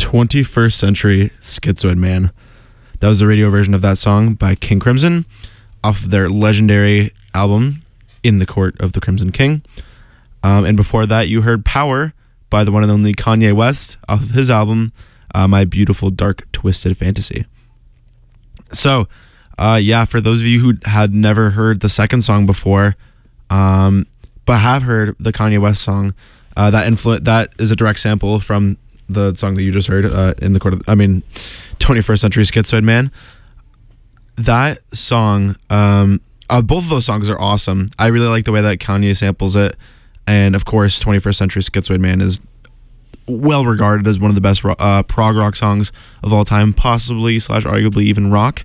21st Century Schizoid Man. That was the radio version of that song by King Crimson off of their legendary album, In the Court of the Crimson King. And before that, you heard Power by the one and only Kanye West off of his album, My Beautiful Dark Twisted Fantasy. So, for those of you who had never heard the second song before, but have heard the Kanye West song, that is a direct sample from the song that you just heard, 21st Century Schizoid Man. That song, both of those songs are awesome. I really like the way that Kanye samples it, and of course 21st Century Schizoid Man is well regarded as one of the best prog rock songs of all time, possibly / arguably even rock.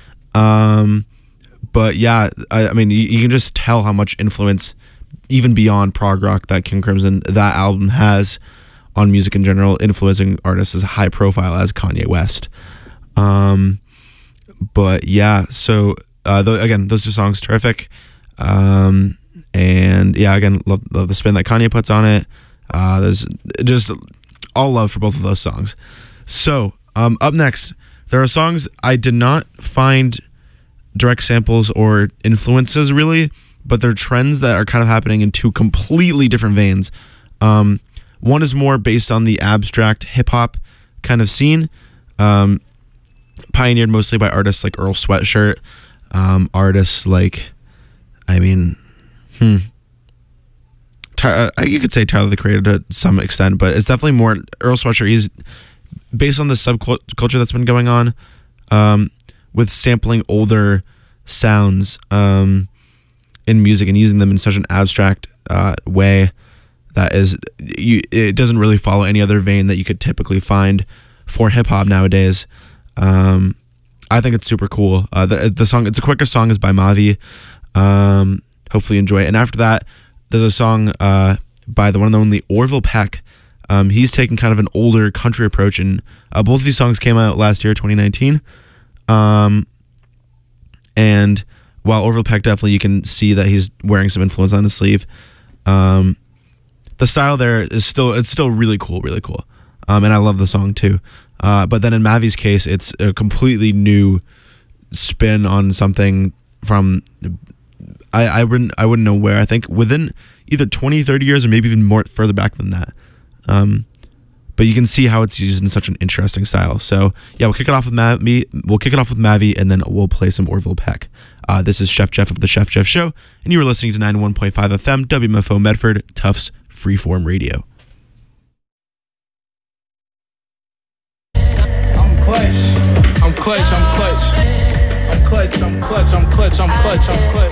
But yeah, I mean, you can just tell how much influence, even beyond prog rock, that King Crimson, that album has on music in general, influencing artists as high profile as Kanye West. But yeah, so again, those two songs, terrific. And yeah, again, love the spin that Kanye puts on it. There's just all love for both of those songs. So up next, there are songs I did not find direct samples or influences really, but they're trends that are kind of happening in two completely different veins. One is more based on the abstract hip-hop kind of scene, pioneered mostly by artists like Earl Sweatshirt, artists like, you could say Tyler the Creator to some extent, but it's definitely more Earl Sweatshirt. He's based on the subculture that's been going on, with sampling older sounds in music and using them in such an abstract way that it doesn't really follow any other vein that you could typically find for hip hop nowadays. I think it's super cool. The song, it's a quicker song, is by Mavi. Hopefully you enjoy it. And after that, there's a song by the one and only Orville Peck. He's taken kind of an older country approach, and both of these songs came out last year, 2019. And while Orville Peck, definitely you can see that he's wearing some influence on his sleeve, the style there is still really cool. And I love the song too. But then in Mavi's case, it's a completely new spin on something from, I wouldn't know where, I think within either 20, 30 years or maybe even more further back than that. But you can see how it's used in such an interesting style. So yeah, we'll kick it off with Mavi, and then we'll play some Orville Peck. This is Chef Jeff of the Chef Jeff Show, and you are listening to 91.5 FM, WMFO Medford, Tufts Freeform Radio. I'm clutch.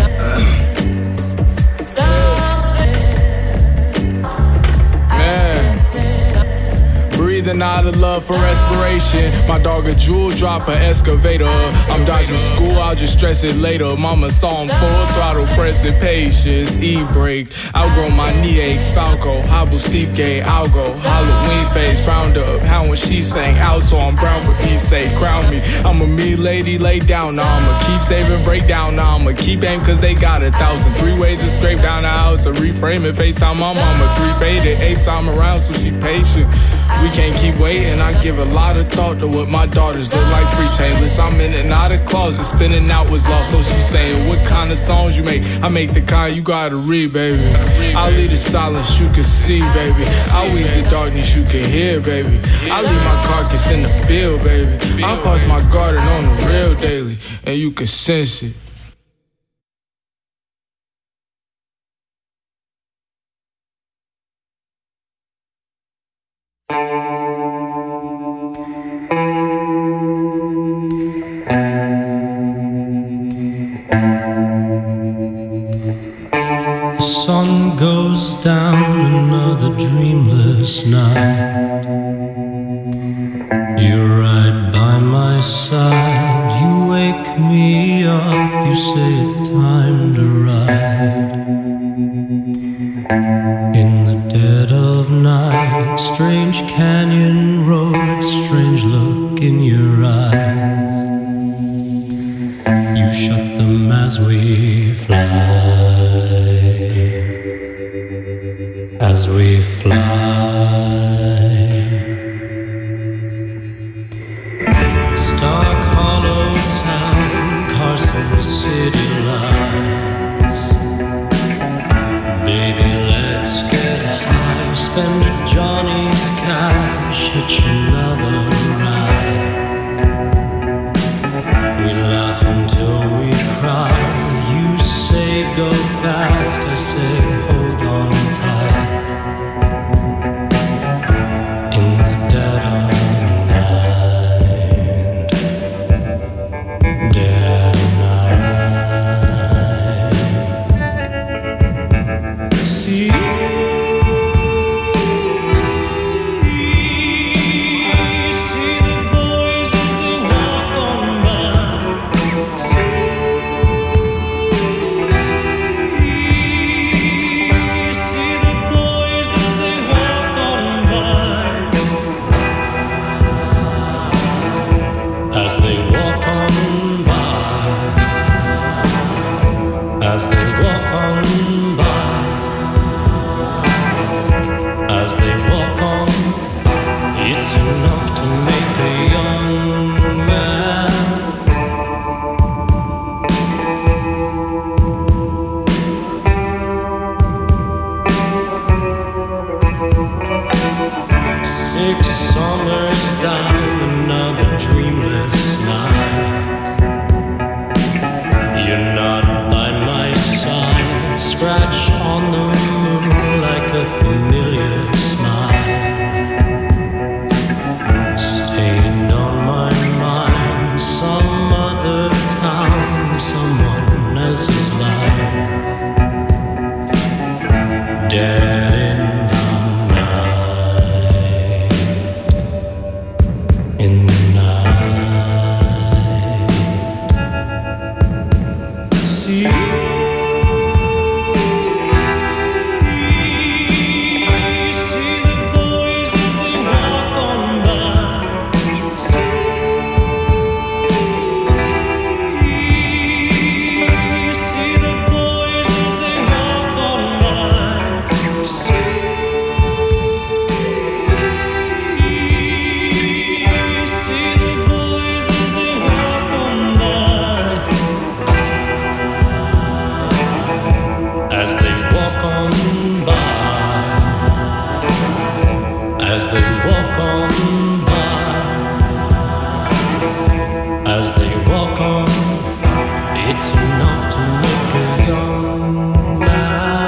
Breathing out of love for respiration. My dog a jewel drop, an excavator. I'm dodging school, I'll just stress it later. Mama saw him full throttle, pressing patience. E-brake, outgrow my knee aches. Falco, hobble steep gate, Algo. Halloween face, frowned up. How when she sang alto, I'm brown for peace sake. Crown me, I'm a me lady, lay down now. I'ma keep saving, break down now. I'ma keep aim cause they got 1,003 ways to scrape down the house. A reframe it, FaceTime my mama. 3 faded, 8 time around so she patient. We can't keep waiting, I give a lot of thought to what my daughters look like free chainless. I'm in and out of closet, spinning out was lost. So she's saying, what kind of songs you make? I make the kind you gotta read, baby. I leave the silence you can see, baby. I weave the darkness you can hear, baby. I leave my carcass in the field, baby. I pass my garden on the real daily, and you can sense it. Sun goes down, another dreamless night. You're right by my side. You wake me up. You say it's time to ride. In the dead of night, strange canyon road, strange look in your eyes. You shut them as we fly. As we fly, city lights. Baby, let's get high, spend Johnny's cash, hitch another ride. We laugh until we cry. You say go fast, I say hold on tight. In the dead of night, dead of night. See the boys as they walk on by. See the boys as they walk on by. As they walk on by. As they walk on by. As they walk on, it's enough to make a young man. Six summers down, another dreamless night. You're not by my side, scratch on the moon like a familiar smile. Stained on my mind, some other town, someone else's life. Dead in the night. In the night. See the boys as they walk on by. See the boys as they walk on by. See the boys as they walk on by. As they walk on by. As they walk on by. As they walk on, it's enough to make a young man.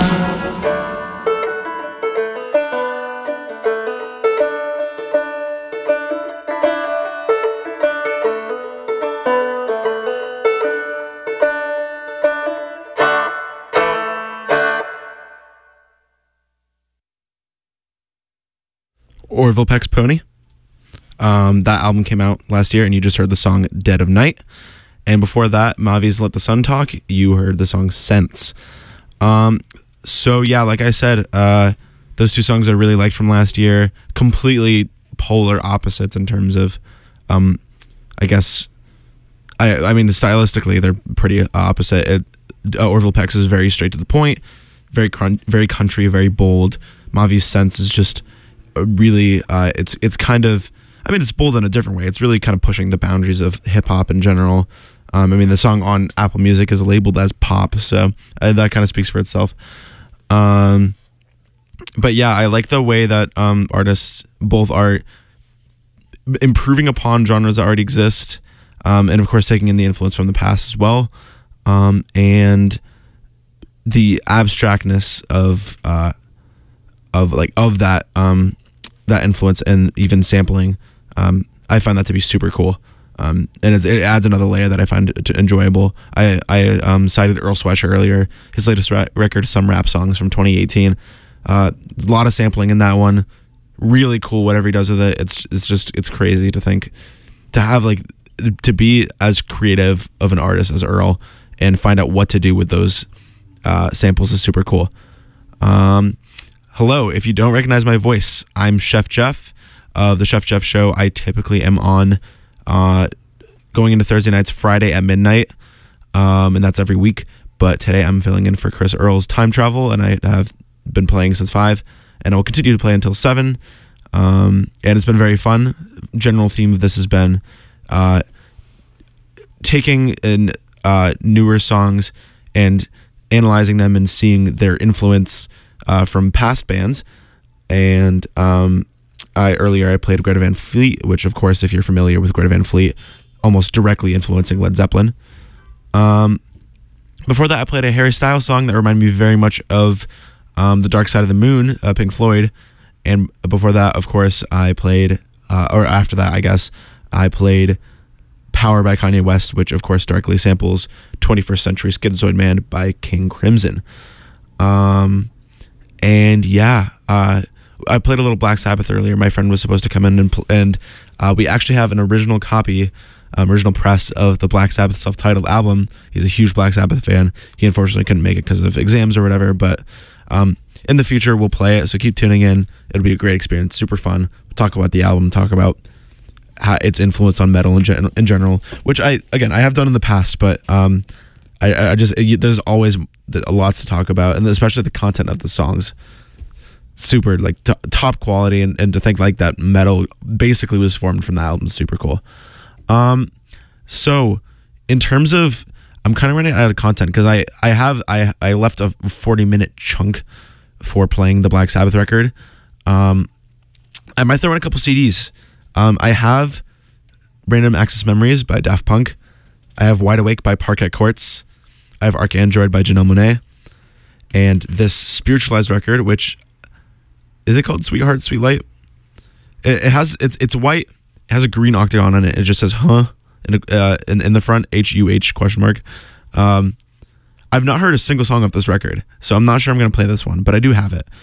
Orville Peck's Pony. That album came out last year, and you just heard the song Dead of Night. And before that, Mavi's Let the Sun Talk, you heard the song Sense. So yeah, like I said, those two songs I really liked from last year, completely polar opposites in terms of, I guess, I mean, stylistically, they're pretty opposite. Orville Peck's is very straight to the point, very country, very bold. Mavi's Sense is just really, it's kind of, I mean, it's bold in a different way. It's really kind of pushing the boundaries of hip hop in general. I mean, the song on Apple Music is labeled as pop, so that kind of speaks for itself. But yeah, I like the way that artists both are improving upon genres that already exist, and of course taking in the influence from the past as well, and the abstractness of that that influence and even sampling. I find that to be super cool. And it adds another layer that I find enjoyable. I cited Earl Sweatshirt earlier. His latest record, Some Rap Songs from 2018. A lot of sampling in that one. Really cool whatever he does with it. It's crazy to think, to have to be as creative of an artist as Earl and find out what to do with those samples is super cool. Hello, if you don't recognize my voice, I'm Chef Jeff of the Chef Jeff Show. I typically am on going into Thursday nights, Friday at midnight, and that's every week. But today I'm filling in for Chris Earl's Time Travel, and I have been playing since 5, and I will continue to play until 7. And it's been very fun. General theme of this has been taking newer songs and analyzing them and seeing their influence from past bands. And earlier I played Greta Van Fleet, which of course, if you're familiar with Greta Van Fleet, almost directly influencing Led Zeppelin. Before that, I played a Harry Styles song that reminded me very much of The Dark Side of the Moon, Pink Floyd. And before that, of course, I played, or after that, I guess, I played Power by Kanye West, which of course directly samples 21st Century Schizoid Man by King Crimson. And yeah, I played a little Black Sabbath earlier. My friend was supposed to come in and we actually have an original copy, original press of the Black Sabbath self-titled album. He's a huge Black Sabbath fan. He unfortunately couldn't make it because of exams or whatever, but in the future we'll play it, so keep tuning in. It'll be a great experience, super fun. We'll talk about the album, talk about how its influence on metal in general, which I have done in the past, but there's always lots to talk about, and especially the content of the songs. Super like top quality, and to think like that metal basically was formed from the album is super cool. So in terms of, I'm kind of running out of content because I left a 40-minute chunk for playing the Black Sabbath record. I might throw in a couple CDs. I have Random Access Memories by Daft Punk. I have Wide Awake by Parquet Courts. I have Arcandroid by Janelle Monáe. And this Spiritualized record, which, is it called Sweetheart, Sweet Light? It's white. It has a green octagon on it. It just says "huh" in the front, HUH ? I've not heard a single song of this record, so I'm not sure I'm going to play this one, but I do have it.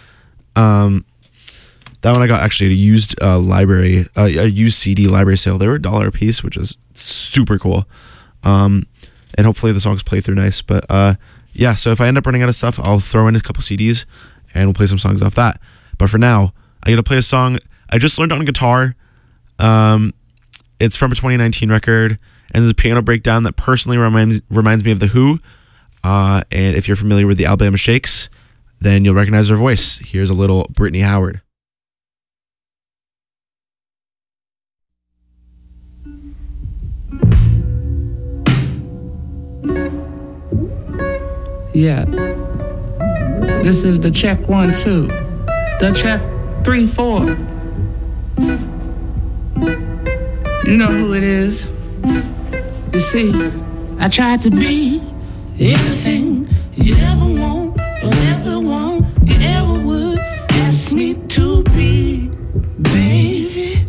That one I got actually at a used a used CD library sale. They were $1 a piece, which is super cool. And hopefully the songs play through nice. But yeah, so if I end up running out of stuff, I'll throw in a couple CDs and we'll play some songs off that. But for now, I'm gonna play a song I just learned on guitar. It's from a 2019 record, and there's a piano breakdown that personally reminds me of The Who. And if you're familiar with the Alabama Shakes, then you'll recognize their voice. Here's a little Brittany Howard. Yeah. This is the check 1 2. The check 3 4. You know who it is. You see, I tried to be everything you ever want, or ever want, you ever would ask me to be, baby.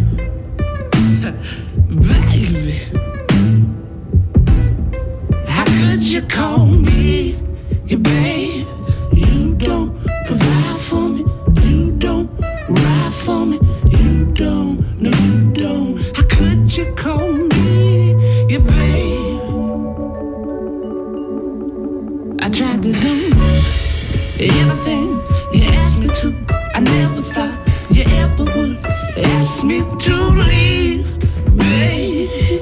Baby. How could you call me your babe? You don't provide for me. You don't ride for me. You don't, no you don't. How could you call me your babe? I tried to do everything you asked me to. I never thought you ever would ask me to leave, baby.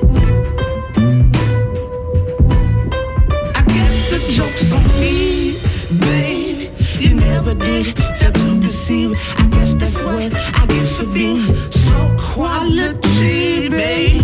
I guess the joke's on me, baby. You never did fail to deceive. I guess that's what I get for being so quality, baby.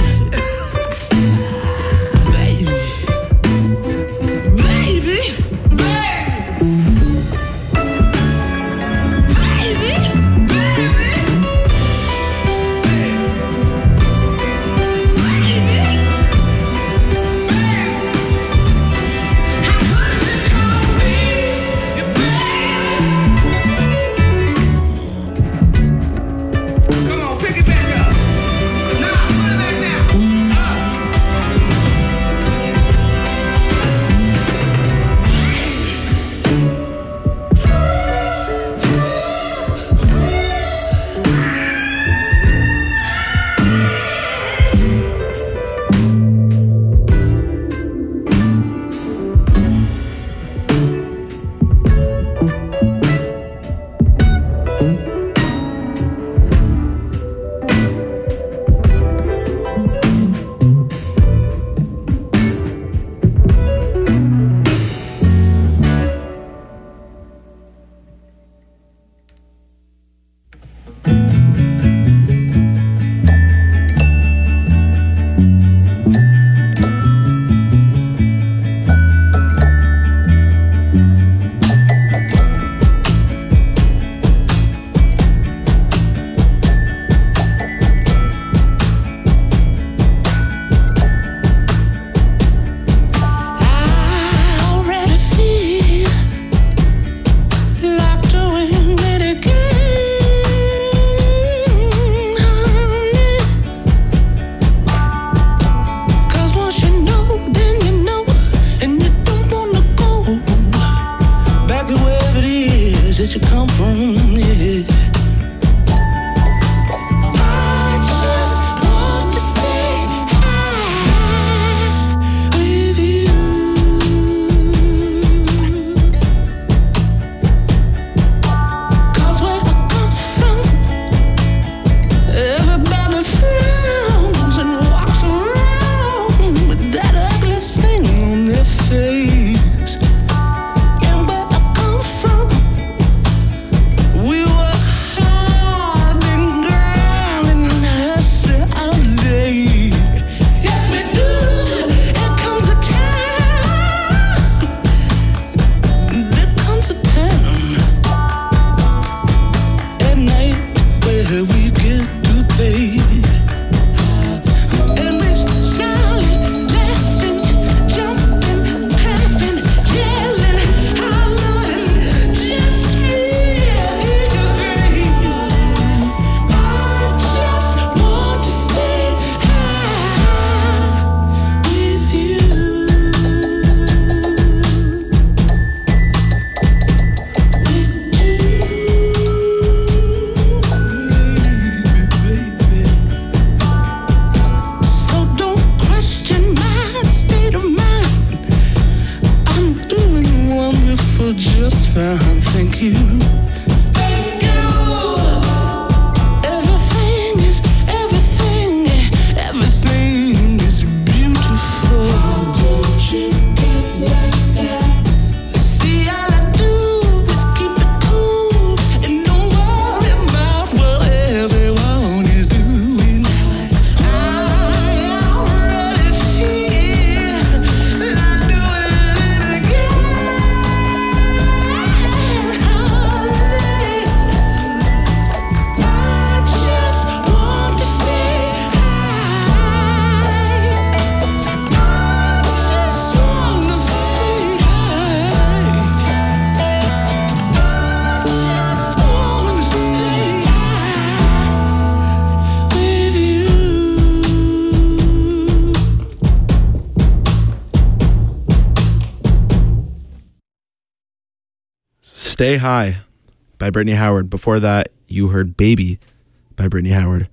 Stay High by Brittany Howard. Before that, you heard Baby by Brittany Howard.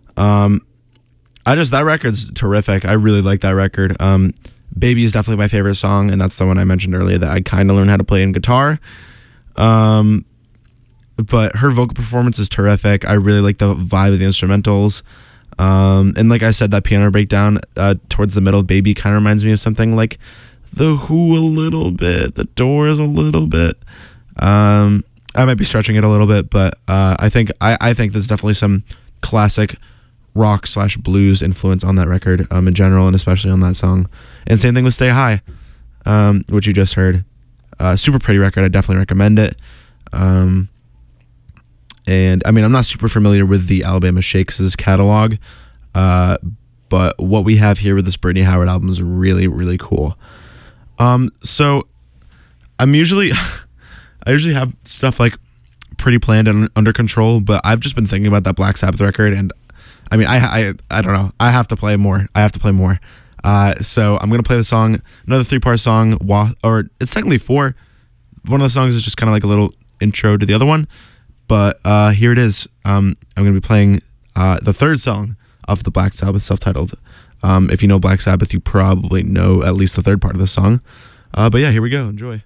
That record's terrific. I really like that record. Baby is definitely my favorite song, and that's the one I mentioned earlier that I kind of learned how to play in guitar. But her vocal performance is terrific. I really like the vibe of the instrumentals. And like I said, that piano breakdown towards the middle of Baby kind of reminds me of something like The Who a little bit, The Doors a little bit. I might be stretching it a little bit, but I think there's definitely some classic rock / blues influence on that record in general, and especially on that song. And same thing with Stay High, which you just heard. Super pretty record. I definitely recommend it. And I mean, I'm not super familiar with the Alabama Shakes' catalog, but what we have here with this Brittany Howard album is really, really cool. So I usually have stuff like pretty planned and under control, but I've just been thinking about that Black Sabbath record, and I mean, I don't know. I have to play more. So I'm gonna play the song, another 3-part song, or it's technically 4. One of the songs is just kind of like a little intro to the other one, but here it is. I'm gonna be playing the third song of the Black Sabbath, self-titled. If you know Black Sabbath, you probably know at least the third part of the song. But yeah, here we go. Enjoy.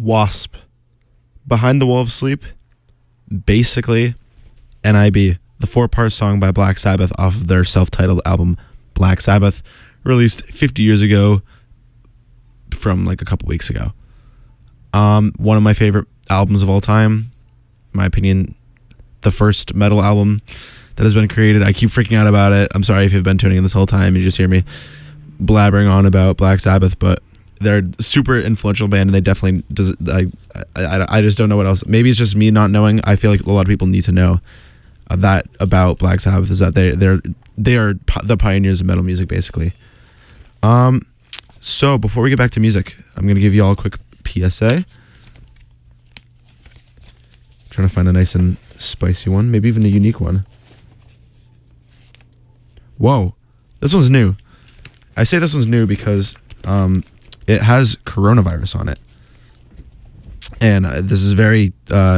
Wasp, Behind the Wall of Sleep, basically NIB, the 4-part song by Black Sabbath off of their self-titled album Black Sabbath, released 50 years ago from like a couple weeks ago. One of my favorite albums of all time, in my opinion, the first metal album that has been created. I keep freaking out about it. I'm sorry if you've been tuning in this whole time. You just hear me blabbering on about Black Sabbath, but they're a super influential band, and they definitely I just don't know what else. Maybe it's just me not knowing. I feel like a lot of people need to know that about Black Sabbath, is that they are the pioneers of metal music, basically. So before we get back to music, I'm gonna give you all a quick PSA. Trying to find a nice and spicy one, maybe even a unique one. Whoa, this one's new. I say this one's new because it has coronavirus on it, and this is very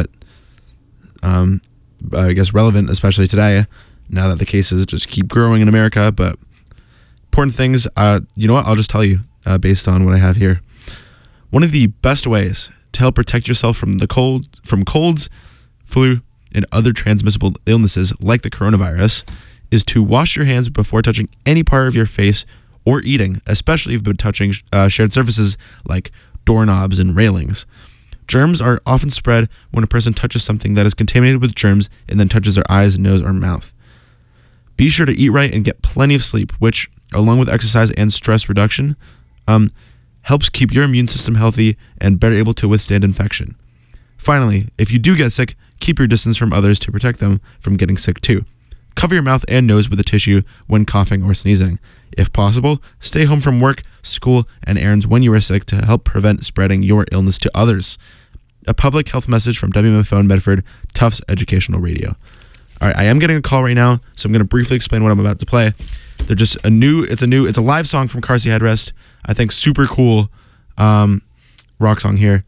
I guess relevant, especially today, now that the cases just keep growing in America. But important things, you know what, I'll just tell you based on what I have here. One of the best ways to help protect yourself from colds, flu, and other transmissible illnesses like the coronavirus is to wash your hands before touching any part of your face or eating, especially if you've been touching shared surfaces like doorknobs and railings. Germs are often spread when a person touches something that is contaminated with germs and then touches their eyes, nose, or mouth. Be sure to eat right and get plenty of sleep, which, along with exercise and stress reduction, helps keep your immune system healthy and better able to withstand infection. Finally, if you do get sick, keep your distance from others to protect them from getting sick too. Cover your mouth and nose with a tissue when coughing or sneezing. If possible, stay home from work, school, and errands when you are sick to help prevent spreading your illness to others. A public health message from WMFO in Medford, Tufts Educational Radio. All right, I am getting a call right now, so I'm going to briefly explain what I'm about to play. They're just it's a live song from Car Seat Headrest. I think super cool rock song here.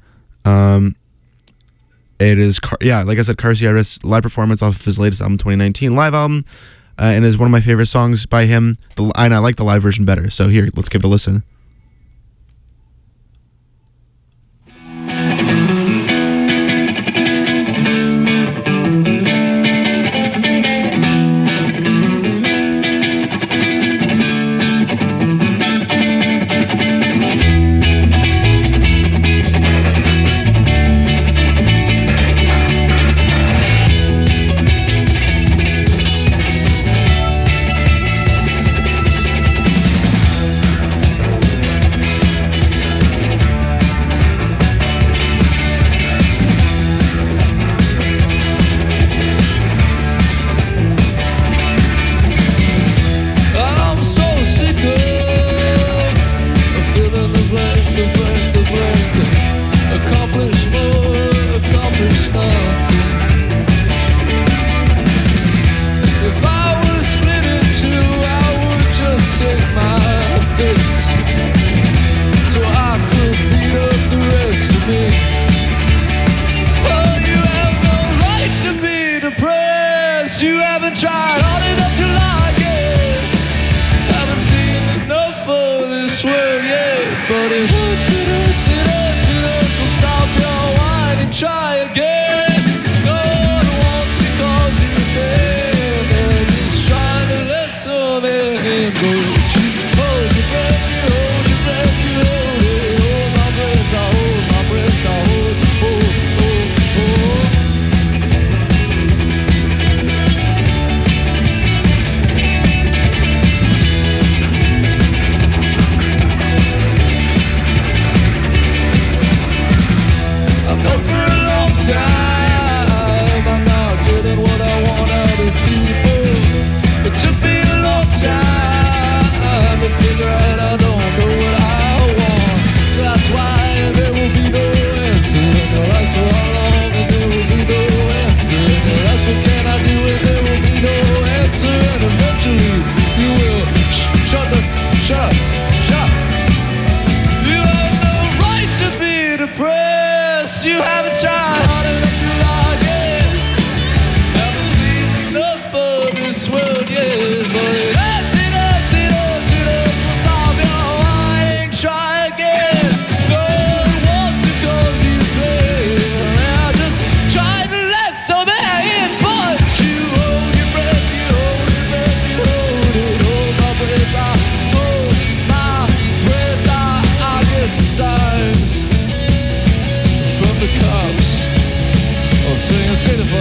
It is, like I said, Car Seat Headrest live performance off of his latest album, 2019 live album, and is one of my favorite songs by him. And I like the live version better. So here, let's give it a listen.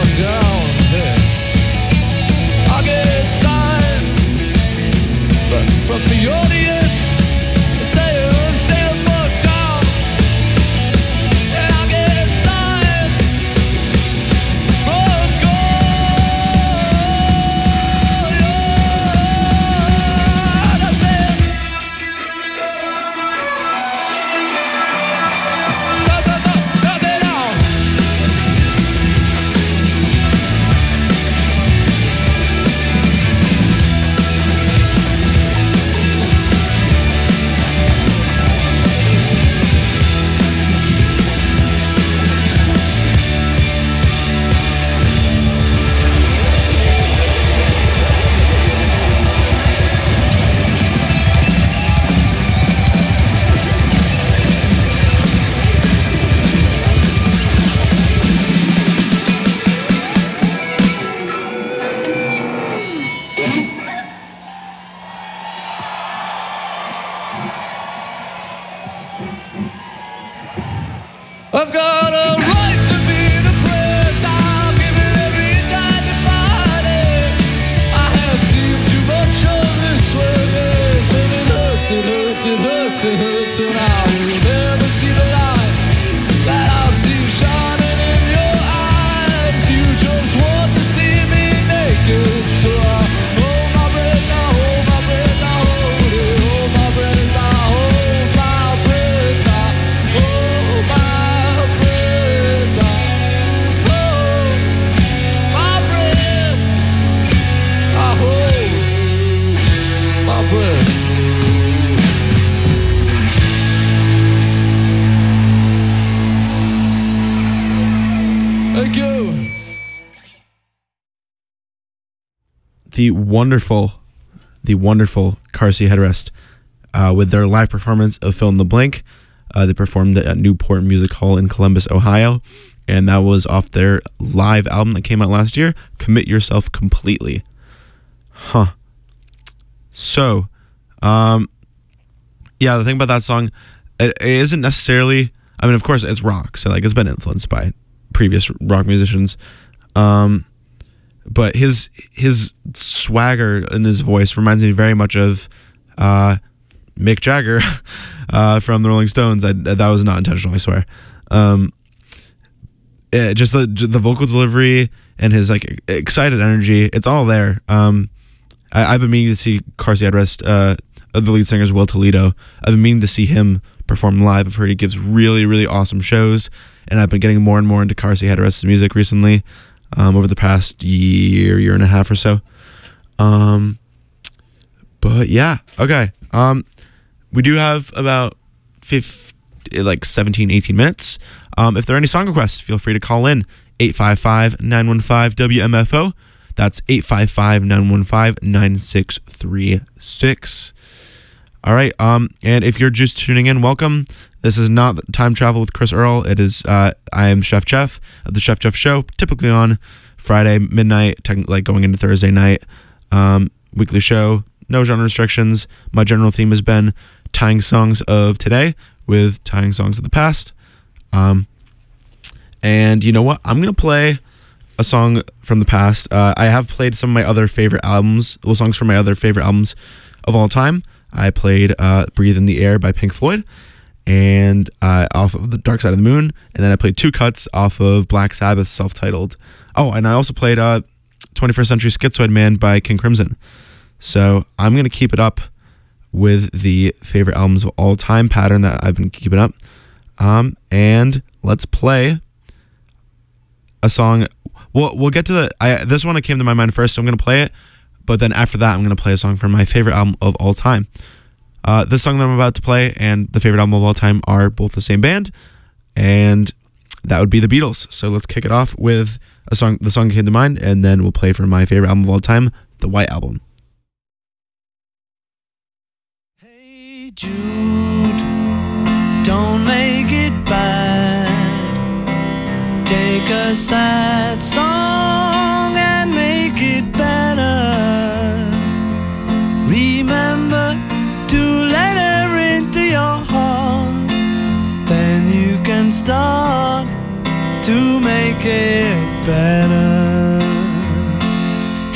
fuck down. Yeah. I get signs from the audience saying stay the fuck down. And I get signs from God. Yeah, I'm saying does it now? I've got a right to be depressed. I'm giving every time to fight it. I have seen too much of this way, yes, and it hurts, it hurts, it hurts, it hurts, and I will never see the light that I've seen shining in your eyes. You just want to see me naked, so I hold my breath, now hold my breath, now hold it, hold my breath, now hold my breath, now hold my breath, now hold my breath, I hold my breath. Thank you. The wonderful Car Seat Headrest with their live performance of Fill in the Blank. They performed at Newport Music Hall in Columbus, Ohio, and that was off their live album that came out last year, Commit Yourself Completely. So, yeah, the thing about that song, it isn't necessarily, I mean, of course, it's rock, so like it's been influenced by previous rock musicians, but his swagger in his voice reminds me very much of Mick Jagger from the Rolling Stones. That was not intentional, I swear. Just the vocal delivery and his like excited energy, it's all there. I've been meaning to see Car Seat Headrest, the lead singer is Will Toledo. I've been meaning to see him perform live. I've heard he gives really, really awesome shows, and I've been getting more and more into Car Seat Headrest's music recently, over the past year and a half or so. But yeah, okay. We do have about 17, 18 minutes. If there are any song requests, feel free to call in 855-915-WMFO. That's 855-915-9636. All right. And if you're just tuning in, welcome. This is not Time Travel with Chris Earl. It is, I am Chef Jeff of the Chef Jeff Show, typically on Friday midnight, like going into Thursday night. Weekly show, no genre restrictions. My general theme has been tying songs of today with tying songs of the past. And you know what? I'm going to play a song from the past. I have played some of my other favorite albums, songs from my other favorite albums of all time. I played Breathe in the Air by Pink Floyd, and off of The Dark Side of the Moon, and then I played two cuts off of Black Sabbath's self-titled. Oh, and I also played 21st Century Schizoid Man by King Crimson. So I'm going to keep it up with the favorite albums of all time pattern that I've been keeping up. And let's play a song. We'll get to this one that came to my mind first, so I'm going to play it. But then after that, I'm going to play a song from my favorite album of all time. This song that I'm about to play and the favorite album of all time are both the same band, and that would be the Beatles. So let's kick it off with the song that came to mind, and then we'll play from my favorite album of all time, the White Album. Hey Jude, don't make it bad. Take a sad song and make it better. Remember to let her into your heart, then you can start to make it better.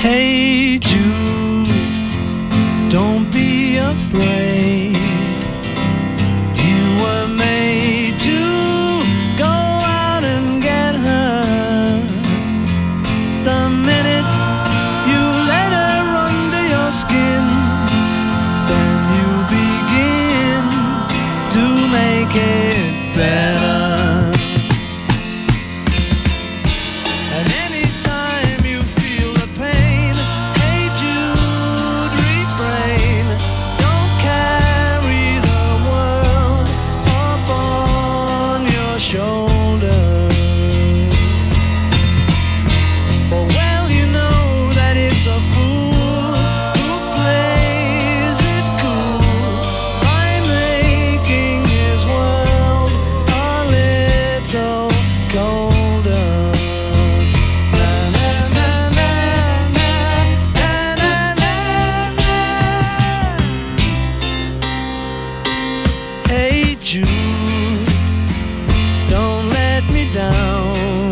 Hey Jude, don't be afraid. You were made to go out and get her. The minute you let her under your skin, then you begin to make it better. And anytime you feel the pain, hey Jude, refrain. Don't carry the world upon your shoulders. For well you know that it's a fool who plays it cool by making his world a little colder. Na na na na na na na na. Hey Jude, don't let me down.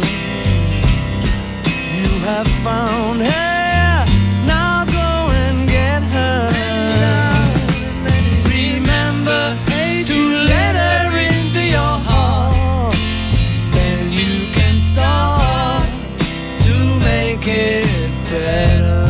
You have found her, now go and get her. Remember to let her into your heart, then you can start to make it better.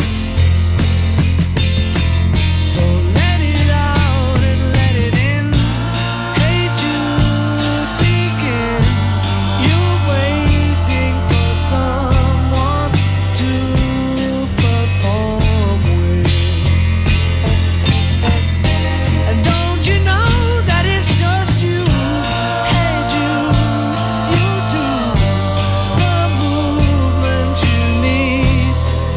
So let it out and let it in. Hey Jude, begin. You're waiting for someone to perform with. And don't you know that it's just you? Hey Jude, you do the movement you need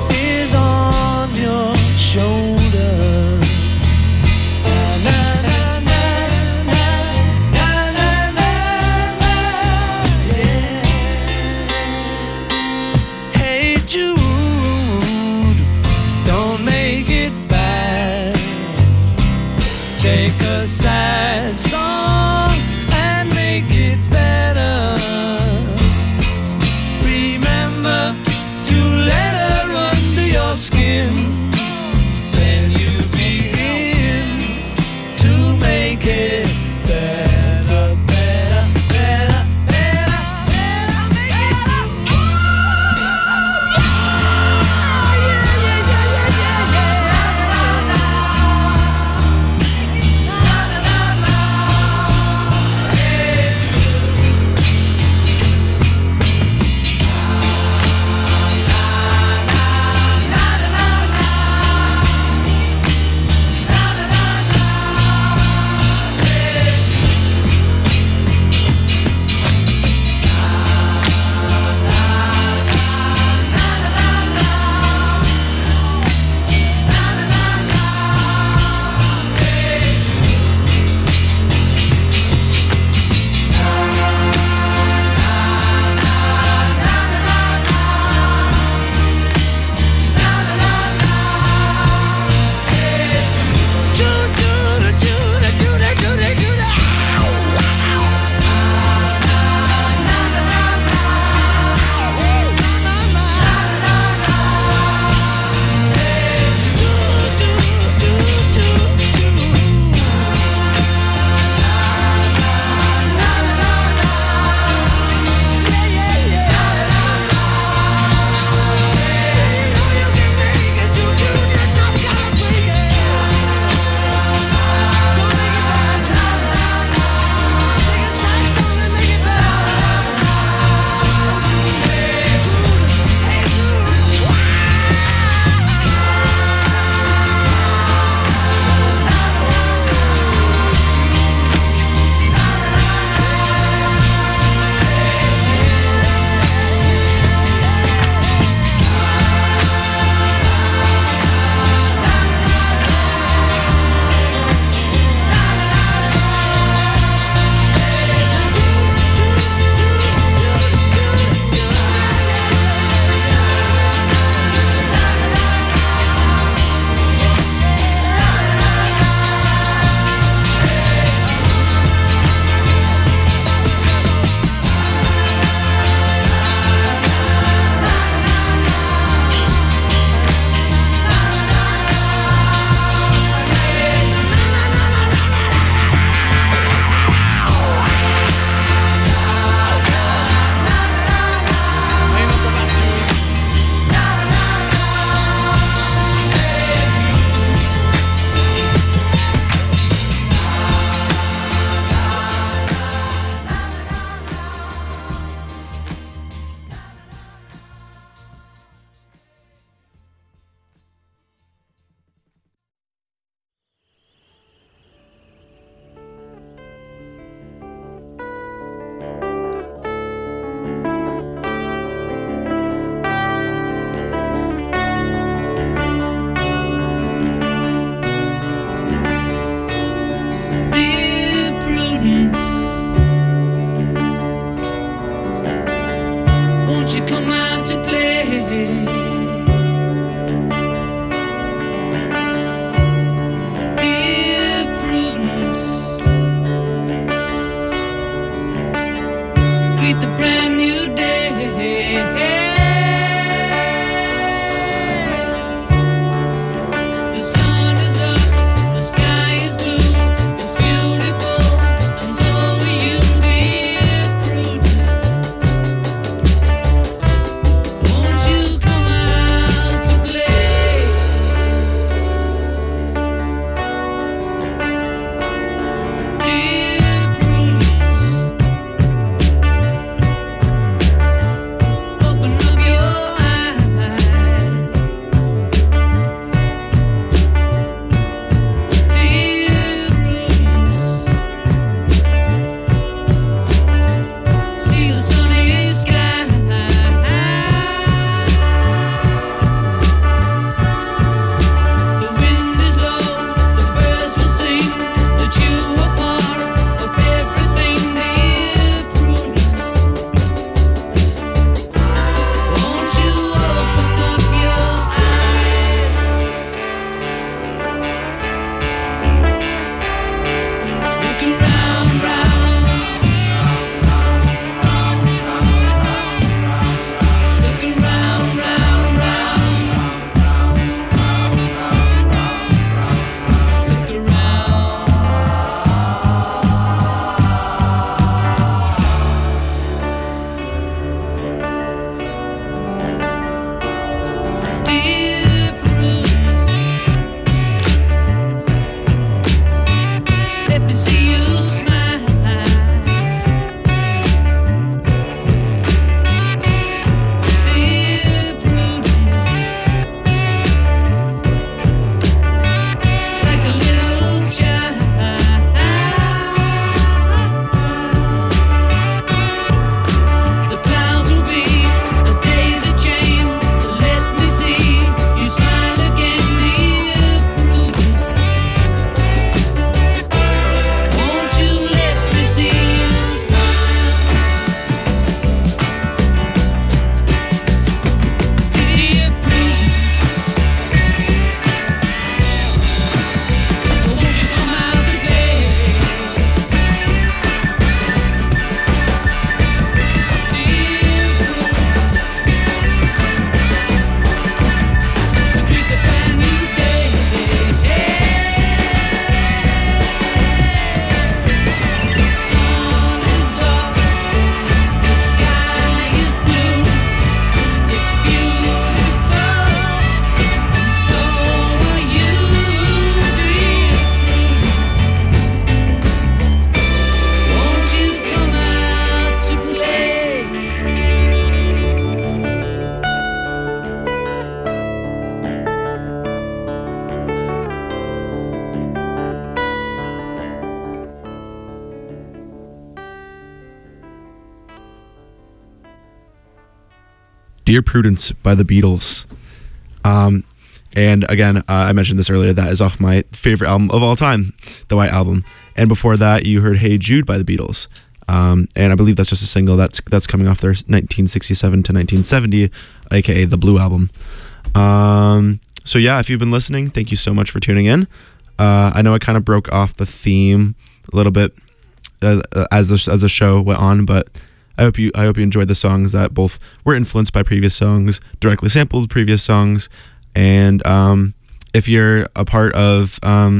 Dear Prudence by the Beatles. And again, I mentioned this earlier, that is off my favorite album of all time, the White Album. And before that, you heard Hey Jude by the Beatles. And I believe that's just a single that's coming off their 1967 to 1970, aka the Blue Album. So yeah, if you've been listening, thank you so much for tuning in. I know I kind of broke off the theme a little bit as the show went on, but I hope you enjoyed the songs that both were influenced by previous songs, directly sampled previous songs, and if you're a part of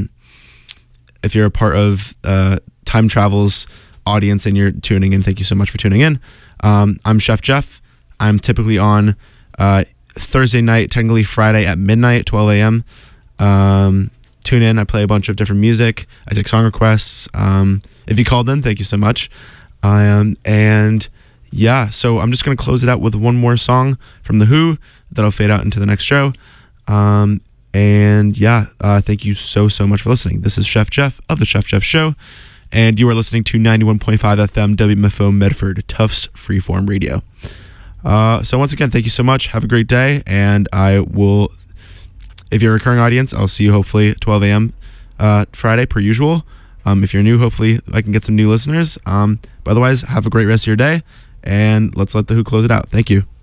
Time Travel's audience and you're tuning in, thank you so much for tuning in. I'm Chef Jeff. I'm typically on Thursday night, technically Friday at midnight, 12 a.m. Tune in. I play a bunch of different music. I take song requests. If you called in, thank you so much. And yeah, so I'm just going to close it out with one more song from The Who that'll fade out into the next show. And yeah, thank you so much for listening. This is Chef Jeff of The Chef Jeff Show, and you are listening to 91.5 FM WMFO Medford, Tufts Freeform Radio. So once again, thank you so much. Have a great day, and I will, if you're a recurring audience, I'll see you hopefully at 12 a.m. Friday per usual. If you're new, hopefully I can get some new listeners. But otherwise, have a great rest of your day, and let's let The Who close it out. Thank you.